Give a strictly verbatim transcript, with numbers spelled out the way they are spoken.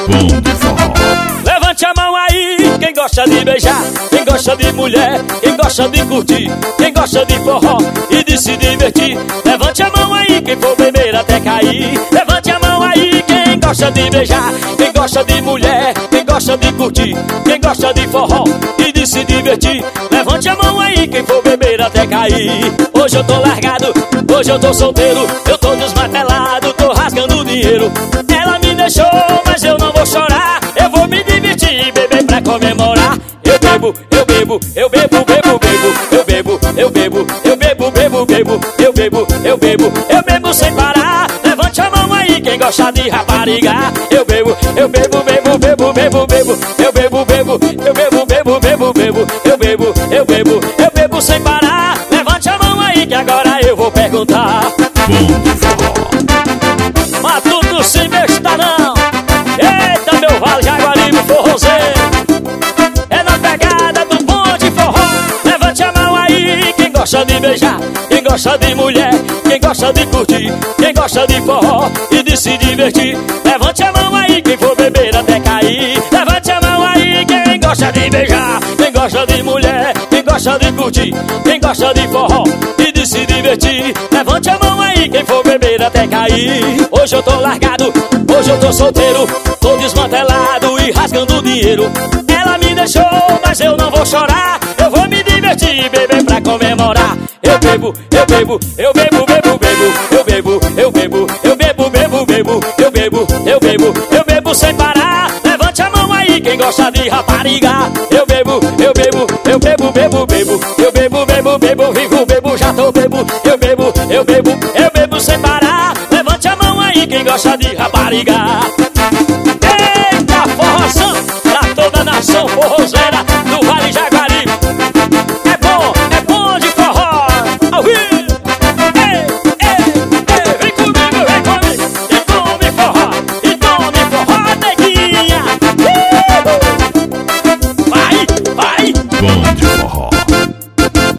Bom de forró. Levante a mão aí, quem gosta de beijar, quem gosta de mulher, quem gosta de curtir, quem gosta de forró e de se divertir. Levante a mão aí, quem for beber até cair. Levante a mão aí, quem gosta de beijar, quem gosta de mulher, quem gosta de curtir, quem gosta de forró e de se divertir. Levante a mão aí, quem for beber até cair. Hoje eu tô largado, hoje eu tô solteiro, eu tô desmatelado, tô rasgando dinheiro. Ela me deixou, mas eu não vou chorar, eu vou me divertir, beber pra comemorar. Eu bebo, eu bebo, eu bebo, bebo, bebo. Eu bebo, eu bebo, eu bebo, bebo, bebo. Eu bebo, eu bebo, eu bebo sem parar. Levante a mão aí quem gosta de rapariga. Eu bebo, eu bebo, bebo, bebo, bebo, bebo. Eu bebo, bebo, eu bebo, bebo, bebo, bebo. Eu bebo, eu bebo, eu bebo sem parar. Levante a mão aí que agora eu vou perguntar. Bom de forró. Matuto sem besta não. Eita, meu Vale Jaguaribe forrozeiro. É na pegada do bom de forró. Levante a mão aí quem gosta de beijar, quem gosta de mulher, quem gosta de curtir, quem gosta de forró e de se divertir. Levante a mão aí quem for beber até cair. Levante a mão aí quem gosta de beijar, quem gosta de mulher, quem gosta de curtir, quem gosta de forró e de se divertir. Levante a mão aí quem for beber até cair. Hoje eu tô largado, hoje eu tô solteiro, tô desmantelado e rasgando dinheiro. Ela me deixou, mas eu não vou chorar, eu vou me divertir, beber pra comemorar. Eu bebo, eu bebo, eu bebo, bebo, bebo. Eu bebo, eu bebo, eu bebo, bebo, bebo. Eu bebo, eu bebo, eu bebo sem parar. Levante a mão aí quem gosta de rapariga. Eu bebo, eu bebo, eu bebo, bebo, bebo. Eu bebo, bebo, bebo, vivo, bebo, já tô bebo. Eu bebo, eu bebo, eu bebo sem parar. Levante a mão aí quem gosta de rapariga.